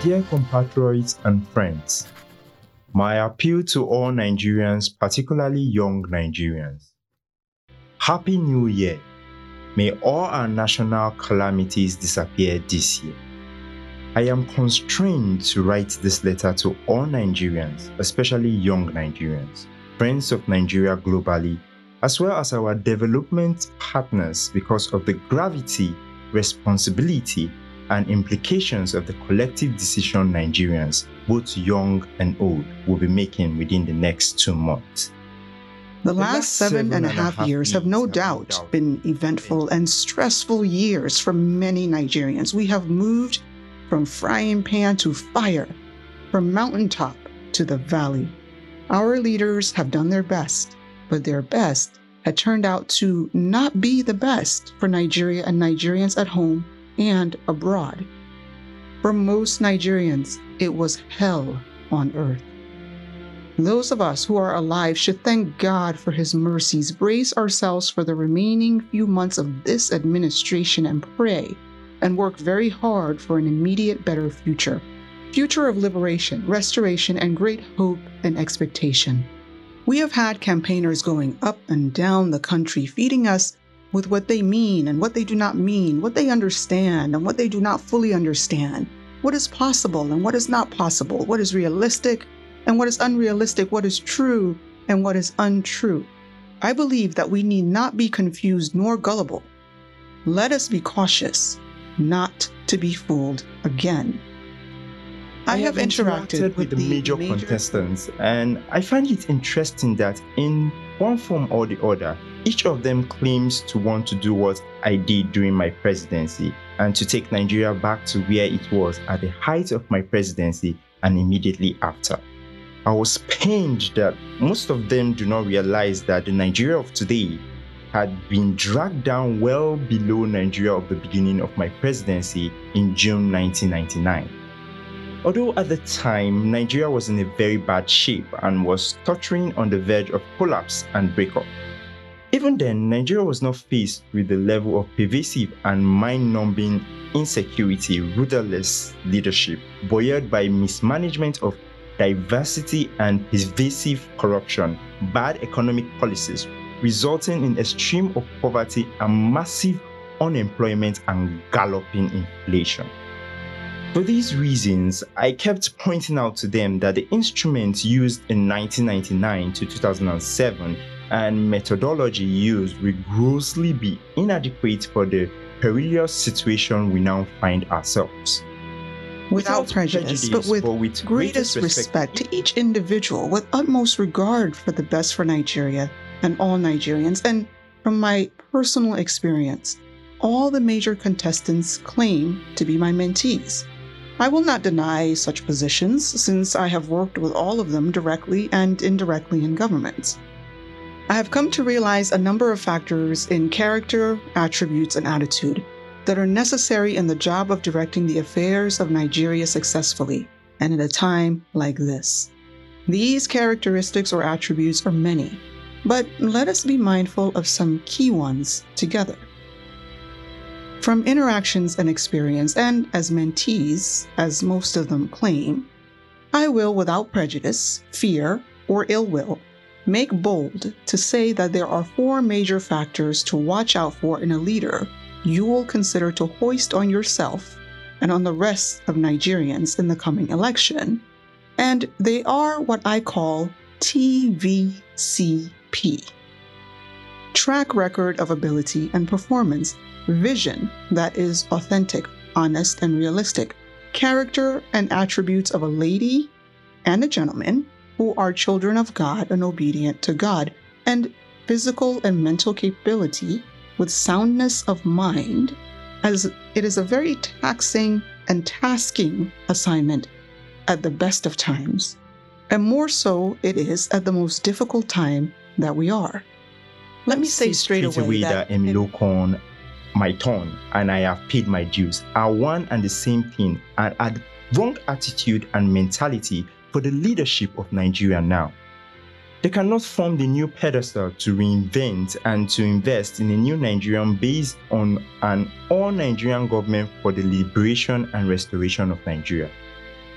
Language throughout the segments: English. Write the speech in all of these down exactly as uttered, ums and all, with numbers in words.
dear compatriots and friends, my appeal to all Nigerians, particularly young Nigerians. Happy New Year! May all our national calamities disappear this year. I am constrained to write this letter to all Nigerians, especially young Nigerians, friends of Nigeria globally, as well as our development partners, because of the gravity, responsibility, and implications of the collective decision Nigerians, both young and old, will be making within the next two months. The last seven and a half years have no doubt been eventful and stressful years for many Nigerians. We have moved from frying pan to fire, from mountaintop to the valley. Our leaders have done their best, but their best had turned out to not be the best for Nigeria and Nigerians at home and abroad. For most Nigerians, it was hell on earth. Those of us who are alive should thank God for His mercies, brace ourselves for the remaining few months of this administration, and pray and work very hard for an immediate better future. Future of liberation, restoration, and great hope and expectation. We have had campaigners going up and down the country, feeding us with what they mean and what they do not mean, what they understand and what they do not fully understand, what is possible and what is not possible, what is realistic and what is unrealistic, what is true and what is untrue. I believe that we need not be confused nor gullible. Let us be cautious, not to be fooled again. I, I have, have interacted, interacted with, with the major, major contestants, and I find it interesting that in one form or the other, each of them claims to want to do what I did during my presidency and to take Nigeria back to where it was at the height of my presidency and immediately after. I was pained that most of them do not realize that the Nigeria of today had been dragged down well below Nigeria of the beginning of my presidency in June nineteen ninety-nine. Although at the time, Nigeria was in a very bad shape and was tottering on the verge of collapse and breakup. Even then, Nigeria was not faced with the level of pervasive and mind-numbing insecurity, rudderless leadership, buoyed by mismanagement of diversity and pervasive corruption, bad economic policies, resulting in extreme of poverty and massive unemployment and galloping inflation. For these reasons, I kept pointing out to them that the instruments used in nineteen ninety-nine to two thousand seven and methodology used will grossly be inadequate for the perilous situation we now find ourselves. Without, Without prejudice, prejudice, but with, but with greatest respect, respect to each individual, with utmost regard for the best for Nigeria and all Nigerians, and from my personal experience, all the major contestants claim to be my mentees. I will not deny such positions, since I have worked with all of them directly and indirectly in governments. I have come to realize a number of factors in character, attributes, and attitude that are necessary in the job of directing the affairs of Nigeria successfully, and at a time like this. These characteristics or attributes are many, but let us be mindful of some key ones together. From interactions and experience, and as mentees, as most of them claim, I will, without prejudice, fear, or ill will, make bold to say that there are four major factors to watch out for in a leader you will consider to hoist on yourself and on the rest of Nigerians in the coming election, and they are what I call T V C P. Track record of ability and performance, vision that is authentic, honest, and realistic, character and attributes of a lady and a gentleman who are children of God and obedient to God, and physical and mental capability with soundness of mind, as it is a very taxing and tasking assignment at the best of times, and more so it is at the most difficult time that we are. Let me say straight away that, that Emilokon, my turn, and I have paid my dues are one and the same thing, and are the wrong attitude and mentality for the leadership of Nigeria now. They cannot form the new pedestal to reinvent and to invest in a new Nigerian based on an all-Nigerian government for the liberation and restoration of Nigeria.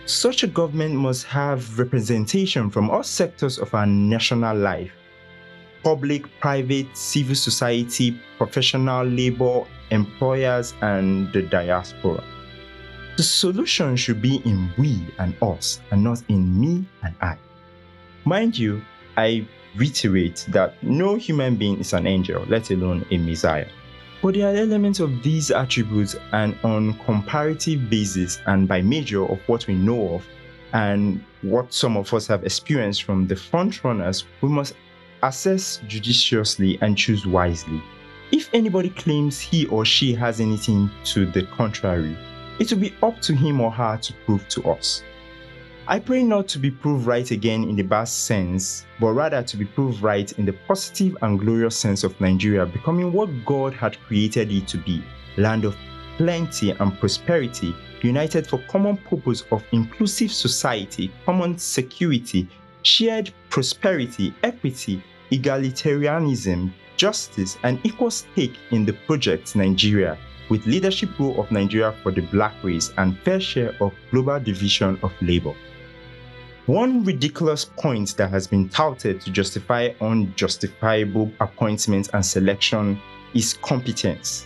Such a government must have representation from all sectors of our national life: public, private, civil society, professional, labor, employers, and the diaspora. The solution should be in we and us, and not in me and I. Mind you, I reiterate that no human being is an angel, let alone a Messiah. But there are elements of these attributes, and on comparative basis and by measure of what we know of and what some of us have experienced from the front runners, we must assess judiciously and choose wisely. If anybody claims he or she has anything to the contrary, it will be up to him or her to prove to us. I pray not to be proved right again in the bad sense, but rather to be proved right in the positive and glorious sense of Nigeria becoming what God had created it to be: land of plenty and prosperity, united for common purpose of inclusive society, common security, shared prosperity, equity, egalitarianism, justice, and equal stake in the project Nigeria, with leadership role of Nigeria for the black race and fair share of global division of labor. One ridiculous point that has been touted to justify unjustifiable appointments and selection is competence.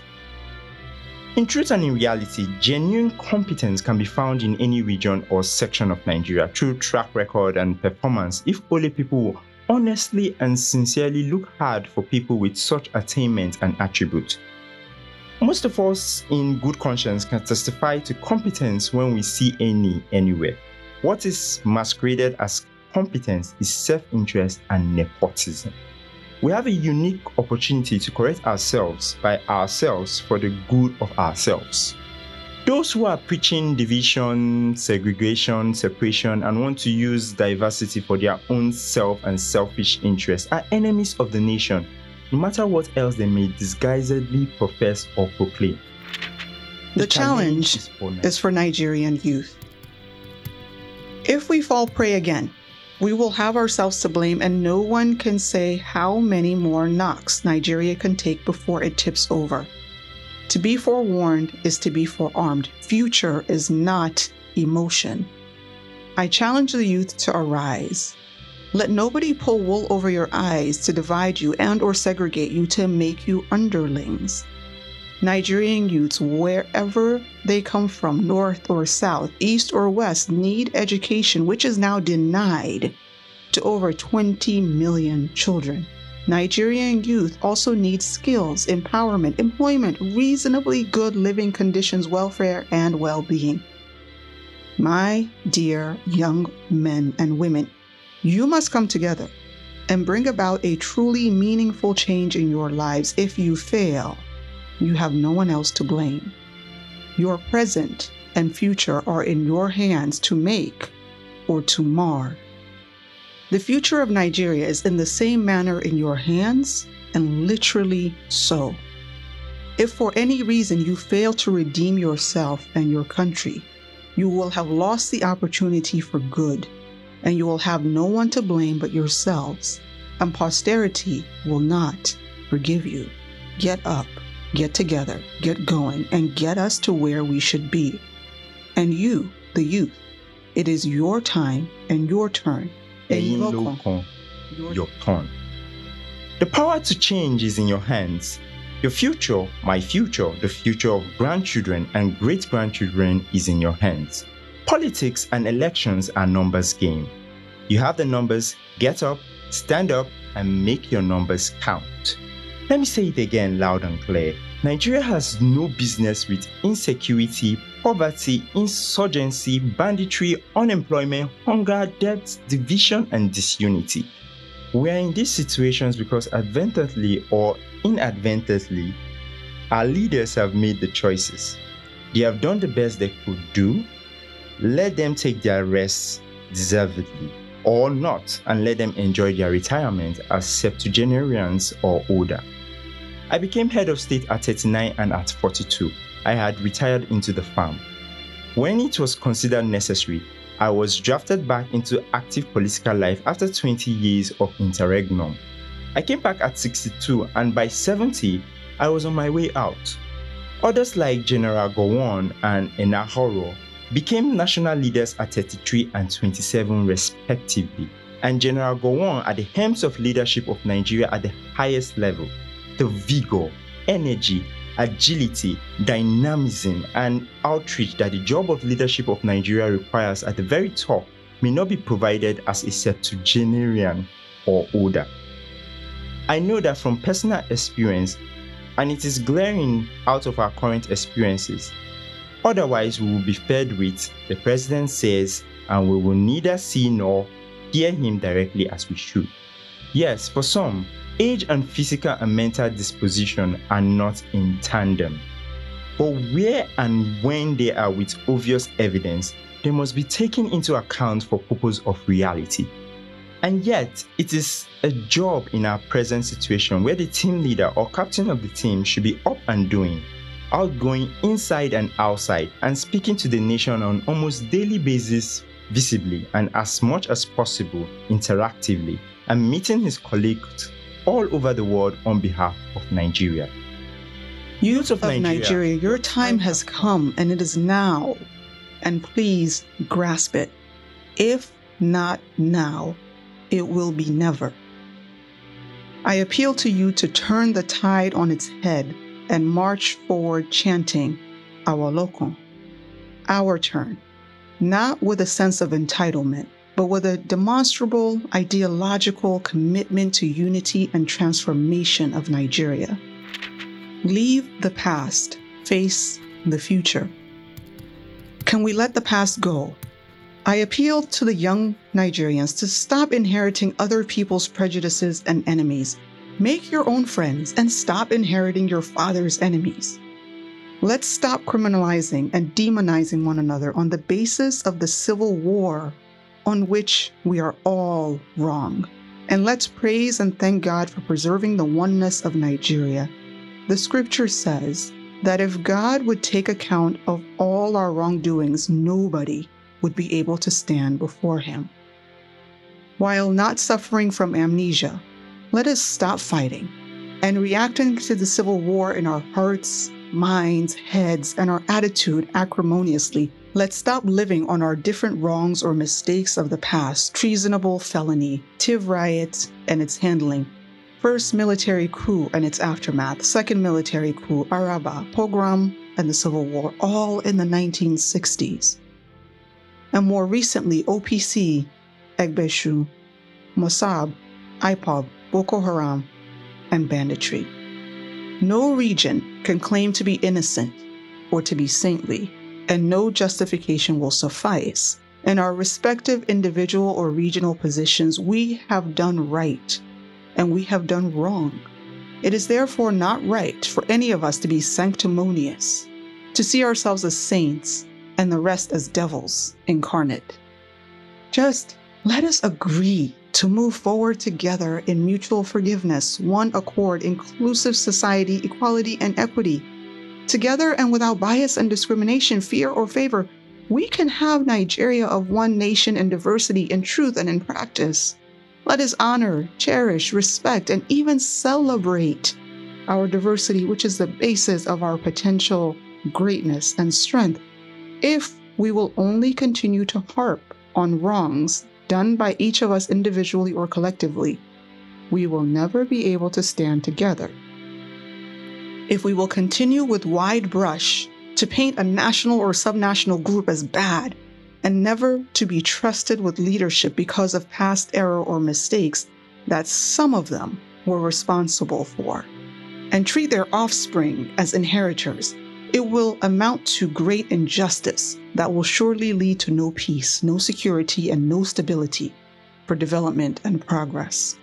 In truth and in reality, genuine competence can be found in any region or section of Nigeria through track record and performance if only people honestly and sincerely look hard for people with such attainment and attribute. Most of us in good conscience can testify to competence when we see any anywhere. What is masqueraded as competence is self-interest and nepotism. We have a unique opportunity to correct ourselves by ourselves for the good of ourselves. Those who are preaching division, segregation, separation, and want to use diversity for their own self and selfish interests are enemies of the nation, no matter what else they may disguisedly profess or proclaim. The, the challenge, challenge is, for is for Nigerian youth. If we fall prey again, we will have ourselves to blame, and no one can say how many more knocks Nigeria can take before it tips over. To be forewarned is to be forearmed. Future is not emotion. I challenge the youth to arise. Let nobody pull wool over your eyes to divide you and or segregate you to make you underlings. Nigerian youths, wherever they come from, north or south, east or west, need education, which is now denied to over twenty million children. Nigerian youth also need skills, empowerment, employment, reasonably good living conditions, welfare, and well-being. My dear young men and women, you must come together and bring about a truly meaningful change in your lives. If you fail, you have no one else to blame. Your present and future are in your hands to make or to mar. The future of Nigeria is in the same manner in your hands, and literally so. If for any reason you fail to redeem yourself and your country, you will have lost the opportunity for good, and you will have no one to blame but yourselves, and posterity will not forgive you. Get up, get together, get going, and get us to where we should be. And you, the youth, it is your time and your turn. Your turn. The power to change is in your hands. Your future, my future, the future of grandchildren and great-grandchildren is in your hands. Politics and elections are numbers game. You have the numbers, get up, stand up, and make your numbers count. Let me say it again loud and clear. Nigeria has no business with insecurity, poverty, insurgency, banditry, unemployment, hunger, debt, division, and disunity. We are in these situations because advertently or inadvertently, our leaders have made the choices. They have done the best they could do. Let them take their rest deservedly, or not, and let them enjoy their retirement as septuagenarians or older. I became head of state at thirty-nine and at forty-two. I had retired into the farm. When it was considered necessary, I was drafted back into active political life after twenty years of interregnum. I came back at sixty-two, and by seventy, I was on my way out. Others like General Gowon and Enahoro became national leaders at thirty-three and twenty-seven respectively, and General Gowon at the helms of leadership of Nigeria at the highest level. The vigor, energy, agility, dynamism, and outreach that the job of leadership of Nigeria requires at the very top may not be provided as a septuagenarian or older. I know that from personal experience, and it is glaring out of our current experiences. Otherwise, we will be fed with the president says, and we will neither see nor hear him directly as we should. Yes, for some, age and physical and mental disposition are not in tandem. But where and when they are with obvious evidence, they must be taken into account for purpose of reality. And yet, it is a job in our present situation where the team leader or captain of the team should be up and doing, outgoing inside and outside, and speaking to the nation on almost daily basis visibly and as much as possible interactively, and meeting his colleagues all over the world on behalf of Nigeria. Youth of, of Nigeria, Nigeria, your time has come and it is now, and please grasp it. If not now, it will be never. I appeal to you to turn the tide on its head and march forward chanting, "Our Lokon," our turn, not with a sense of entitlement, but with a demonstrable ideological commitment to unity and transformation of Nigeria. Leave the past, face the future. Can we let the past go? I appeal to the young Nigerians to stop inheriting other people's prejudices and enemies. Make your own friends and stop inheriting your father's enemies. Let's stop criminalizing and demonizing one another on the basis of the civil war on which we are all wrong. And let's praise and thank God for preserving the oneness of Nigeria. The scripture says that if God would take account of all our wrongdoings, nobody would be able to stand before him. While not suffering from amnesia, let us stop fighting and reacting to the civil war in our hearts, minds, heads, and our attitude acrimoniously. Let's stop living on our different wrongs or mistakes of the past: treasonable felony, Tiv riot and its handling, first military coup and its aftermath, second military coup, Araba, pogrom, and the Civil War, all in the nineteen sixties. And more recently, O P C, Egbeshu, Mossab, I P O B, Boko Haram, and banditry. No region can claim to be innocent or to be saintly, and no justification will suffice. In our respective individual or regional positions, we have done right, and we have done wrong. It is therefore not right for any of us to be sanctimonious, to see ourselves as saints, and the rest as devils incarnate. Just let us agree to move forward together in mutual forgiveness, one accord, inclusive society, equality, and equity. Together and without bias and discrimination, fear or favor, we can have Nigeria of one nation in diversity, in truth, and in practice. Let us honor, cherish, respect, and even celebrate our diversity, which is the basis of our potential greatness and strength. If we will only continue to harp on wrongs done by each of us individually or collectively, we will never be able to stand together. If we will continue with wide brush to paint a national or subnational group as bad and never to be trusted with leadership because of past error or mistakes that some of them were responsible for, and treat their offspring as inheritors, it will amount to great injustice that will surely lead to no peace, no security, and no stability for development and progress.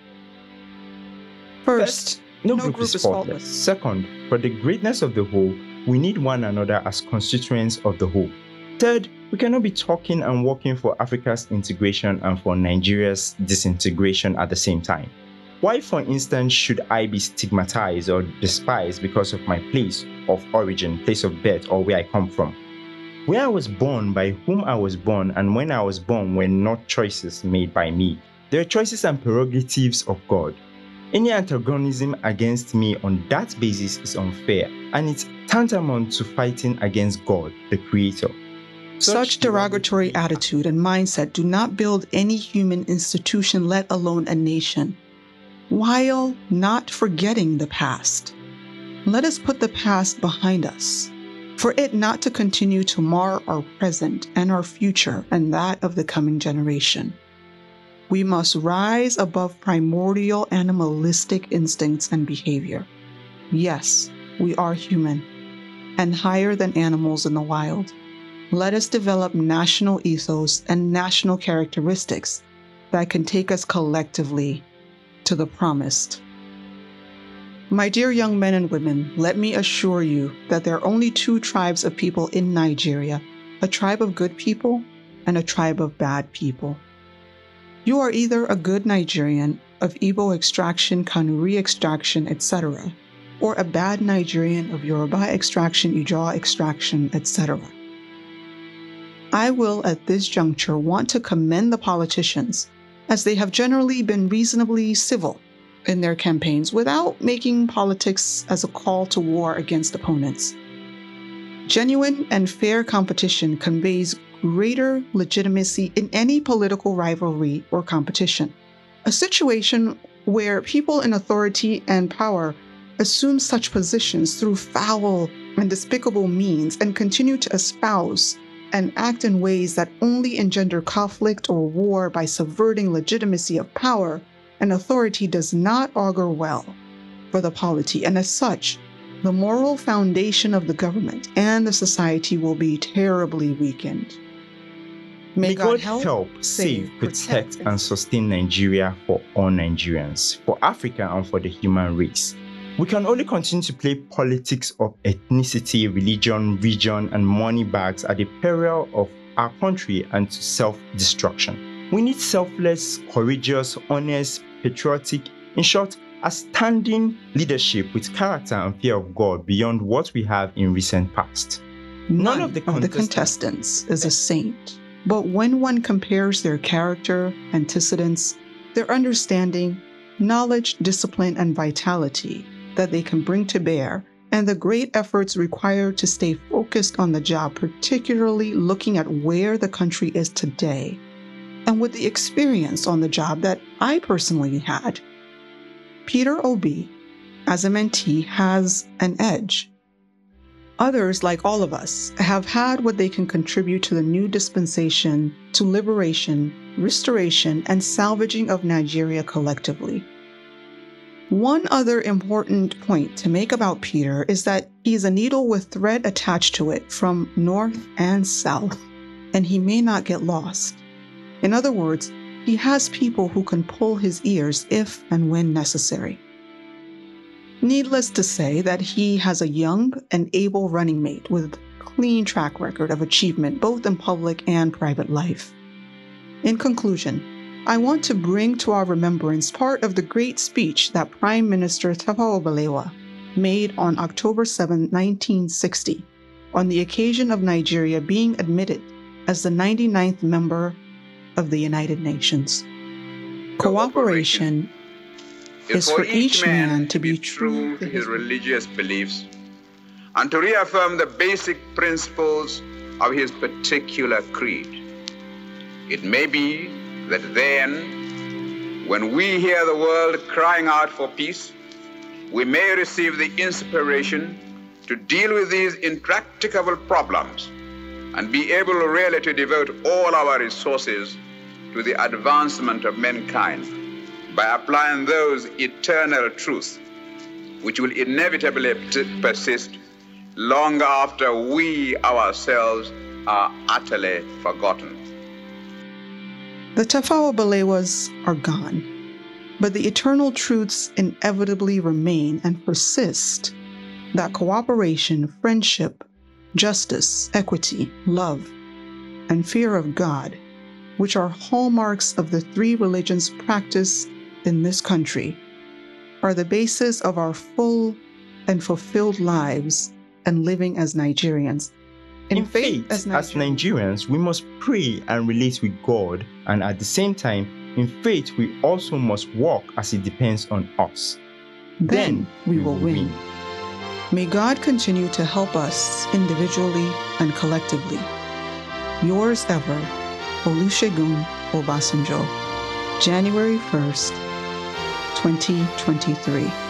First, First no, no group, group is faultless. faultless. Second, for the greatness of the whole, we need one another as constituents of the whole. Third, we cannot be talking and working for Africa's integration and for Nigeria's disintegration at the same time. Why, for instance, should I be stigmatized or despised because of my place of origin, place of birth, or where I come from? Where I was born, by whom I was born, and when I was born were not choices made by me. They are choices and prerogatives of God. Any antagonism against me on that basis is unfair, and it's tantamount to fighting against God, the Creator. Such derogatory attitude and mindset do not build any human institution, let alone a nation, while not forgetting the past. Let us put the past behind us, for it not to continue to mar our present and our future and that of the coming generation. We must rise above primordial animalistic instincts and behavior. Yes, we are human, and higher than animals in the wild. Let us develop national ethos and national characteristics that can take us collectively to the promised. My dear young men and women, let me assure you that there are only two tribes of people in Nigeria, a tribe of good people and a tribe of bad people. You are either a good Nigerian of Igbo extraction, Kanuri extraction, et cetera, or a bad Nigerian of Yoruba extraction, Ijaw extraction, et cetera. I will at this juncture want to commend the politicians, as they have generally been reasonably civil in their campaigns without making politics as a call to war against opponents. Genuine and fair competition conveys greater legitimacy in any political rivalry or competition. A situation where people in authority and power assume such positions through foul and despicable means and continue to espouse and act in ways that only engender conflict or war by subverting legitimacy of power and authority does not augur well for the polity, and as such, the moral foundation of the government and the society will be terribly weakened. May, May God, God help, help, save, protect, protect, and sustain Nigeria for all Nigerians, for Africa, and for the human race. We can only continue to play politics of ethnicity, religion, region, and money bags at the peril of our country and to self-destruction. We need selfless, courageous, honest, patriotic, in short, a standing leadership with character and fear of God beyond what we have in recent past. None, None of, the, of the contestants is a saint, but when one compares their character, antecedents, their understanding, knowledge, discipline, and vitality that they can bring to bear, and the great efforts required to stay focused on the job, particularly looking at where the country is today, and with the experience on the job that I personally had, Peter Obi, as a mentee, has an edge. Others, like all of us, have had what they can contribute to the new dispensation, to liberation, restoration, and salvaging of Nigeria collectively. One other important point to make about Peter is that he is a needle with thread attached to it from north and south, and he may not get lost. In other words, he has people who can pull his ears if and when necessary. Needless to say that he has a young and able running mate with a clean track record of achievement both in public and private life. In conclusion, I want to bring to our remembrance part of the great speech that Prime Minister Tafawa Balewa made on October seventh, nineteen sixty, on the occasion of Nigeria being admitted as the ninety-ninth member of the United Nations. Cooperation is for each man to be true to his religious beliefs and to reaffirm the basic principles of his particular creed. It may be that then, when we hear the world crying out for peace, we may receive the inspiration to deal with these intractable problems and be able really to devote all our resources to the advancement of mankind by applying those eternal truths which will inevitably persist long after we ourselves are utterly forgotten. The Tafawa Balewas are gone, but the eternal truths inevitably remain and persist that cooperation, friendship, justice, equity, love, and fear of God, which are hallmarks of the three religions practiced in this country, are the basis of our full and fulfilled lives and living as Nigerians. In, in faith, faith as, Nigerians, as Nigerians, we must pray and relate with God, and at the same time, in faith, we also must walk as it depends on us. Then, then we, we will win. win. May God continue to help us individually and collectively. Yours ever, Olusegun Obasanjo, January first, twenty twenty-three.